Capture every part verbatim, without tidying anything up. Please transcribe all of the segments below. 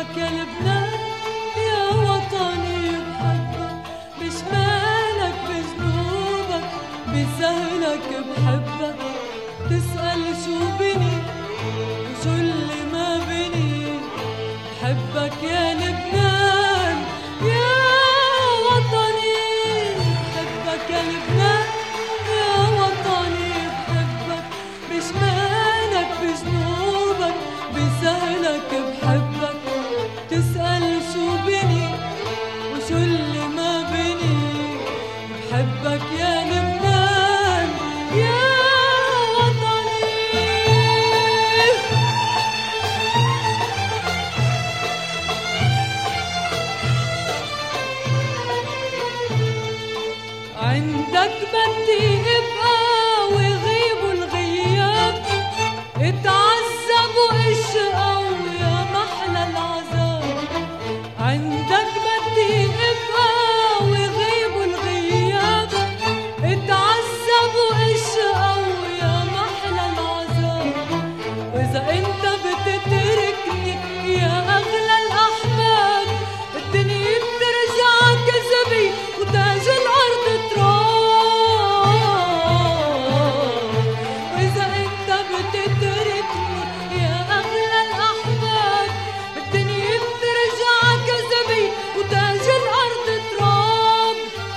بحبك يا لبنان يا وطني بحبك، بشمالك بجنوبك بسهلك بحبك. تسأل شو بني وشو اللي ما بني، بحبك يا لبنان يا وطني. بحبك يا لبنان يا وطني بحبك، بشمالك بجنوبك بسهلك بحبك. تسأل شو بني وشو اللي ما بني، بحبك يا لبنان يا وطني. عندك بدي ابقى ويغيبوا الغياب، اتعذبوا اشقوا يا محلى العذاب. عندك بدي ابقى ويغيبوا الغياب، اتعذبوا اشقوا يا محلى العذاب. واذا انت بتتركني يا اغلى الاحباب، الدنيا بترجع كذبي وتاج الارض تراب. واذا انت بتتركني يا اغلى الاحباب، الدنيا بترجع كذبي وتاج الارض تراب.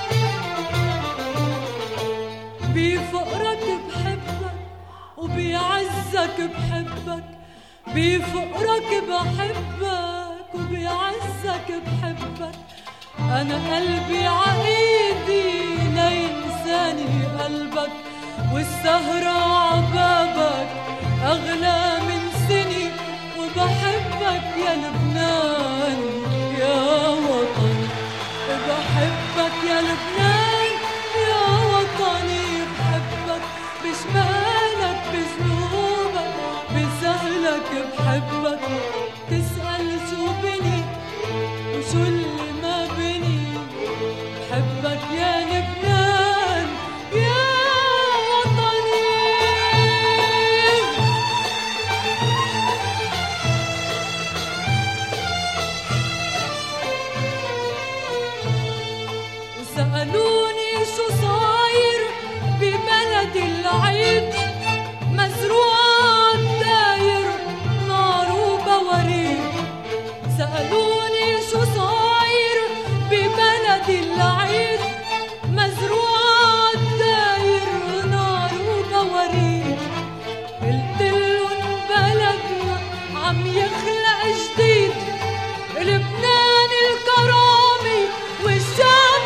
بفقرك بحبك وبيعزك بحبك، بفقرك بحبك وبيعزك بحبك. أنا قلبي عقيدي لينساني قلبك، والسهرة عبابك أغلى من سني. وبحبك يا لبنان يا وطني، بحبك يا لبنان يا وطني بحبك، بشمالك بجنوبك بسهلك بحبك. تسأل شو بني وشو اللي ما بني، بحبك يا لبنان يا وطني. وسألوني شو صاير ببلد العيد، مزروعة الداير نار وبواريد. سألوني شو صاير ببلد العيد، مزروعة الداير نار وبواريد. قلتلن بلدنا عم يخلق جديد، لبنان الكرامي والشعب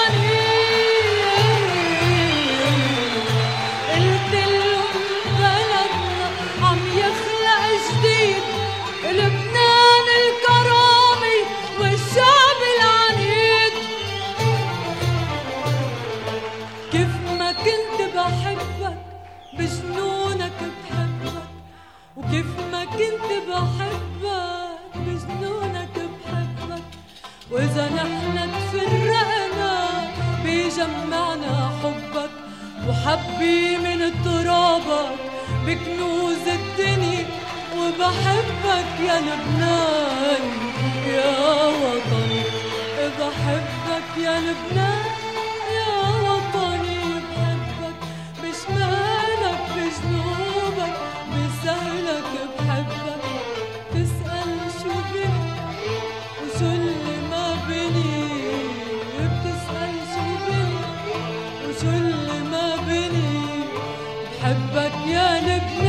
العنيد. قلتلن بلدنا عم يخلق جديد، لبنان الكرامي والشعب العنيد. كيف ما كنت بحبك بجنونك بحبك، وكيف ما كنت بحبك بجنونك بحبك. وإذا نحن تفرقنا بيجمعنا حبك، وحبي من ترابك بكنوز الدنيا. وبحبك يا لبنان يا وطني، بحبك يا لبنان يا وطني بحبك، بشمالك بجنوبك بسهلك بحبك. تسأل شو بني وشو اللي ما بني، بتسأل شو بني وشو اللي ما بني، بحبك يا لبنان.